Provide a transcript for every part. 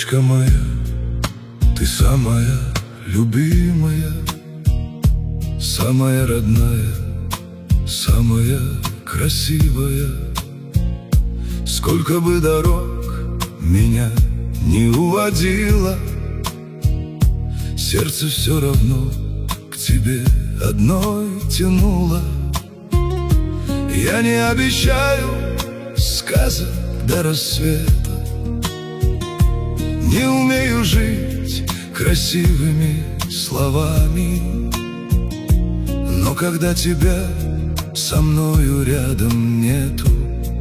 Девочка моя, ты самая любимая, самая родная, самая красивая. Сколько бы дорог меня не уводило, сердце все равно к тебе одной тянуло. Я не обещаю сказок до рассвета, не умею жить красивыми словами, но когда тебя со мною рядом нету,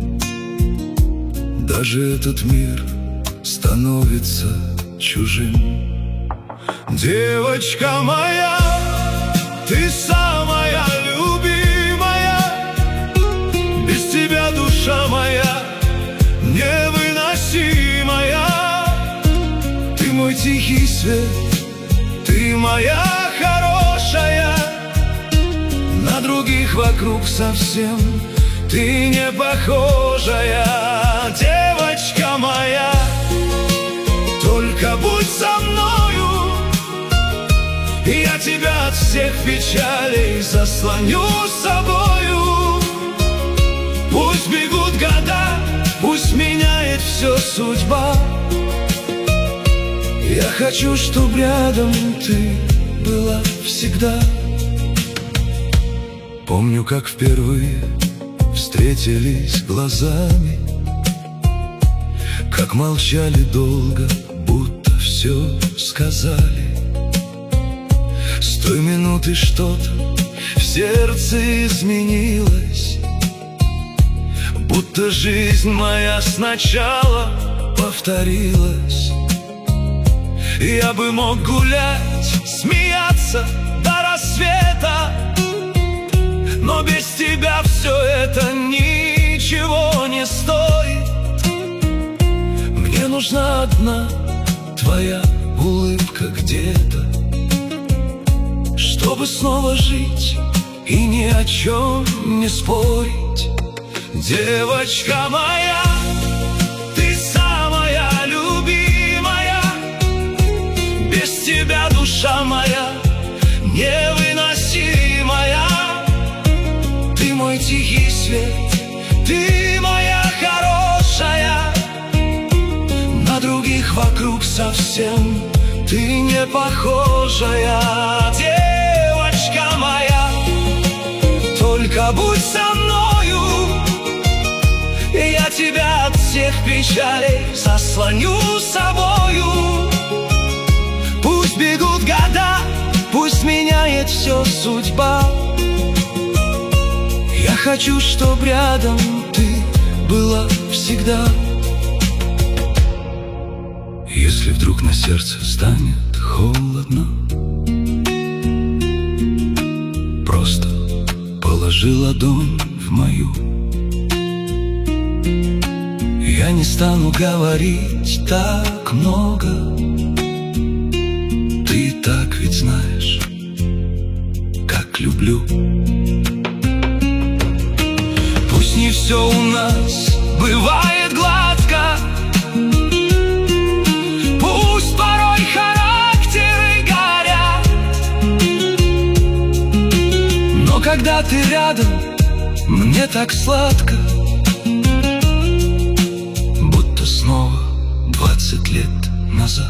даже этот мир становится чужим. Девочка моя, ты самая любимая, без тебя душа моя невыносимая. Ты мой тихий свет, ты моя хорошая, на других вокруг совсем ты не похожая. Девочка моя, только будь со мною, и я тебя от всех печалей заслоню собою. Пусть бегут года, пусть меняет все судьба, я хочу, чтоб рядом ты была всегда. Помню, как впервые встретились глазами, как молчали долго, будто все сказали. С той минуты что-то в сердце изменилось, будто жизнь моя сначала повторилась. Я бы мог гулять, смеяться до рассвета, но без тебя все это ничего не стоит. Мне нужна одна твоя улыбка где-то, чтобы снова жить и ни о чем не спорить. Девочка моя, ты самая любимая, без тебя душа моя невыносимая. Ты мой тихий свет, ты моя хорошая, на других вокруг совсем ты не похожая. Девочка моя, только будь со мною, и я тебя от всех печалей заслоню собою. Пусть бегут года, пусть меняет все судьба, я хочу, чтоб рядом ты была всегда. Если вдруг на сердце станет холодно, просто положи ладонь в мою. Я не стану говорить так много, ты и так ведь знаешь, как люблю. Пусть не все у нас бывает гладко, пусть порой характеры горят, но когда ты рядом, мне так сладко, будто снова 20 лет назад.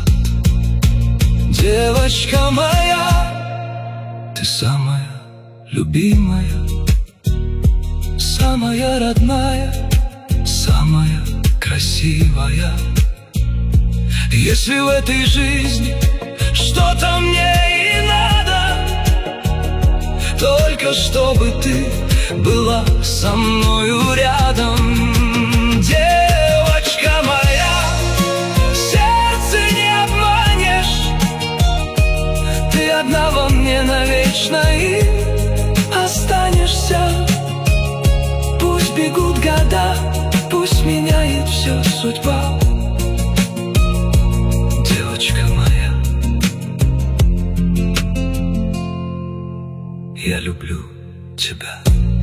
Девочка моя, ты самая любимая, самая родная, самая красивая. Если в этой жизни что-то мне и надо, только чтобы ты была со мною рядом. Девочка моя, сердце не обманешь, ты одна во мне навечно и останешься. Пусть бегут года, пусть меняет все судьба. Девочка моя, я люблю тебя.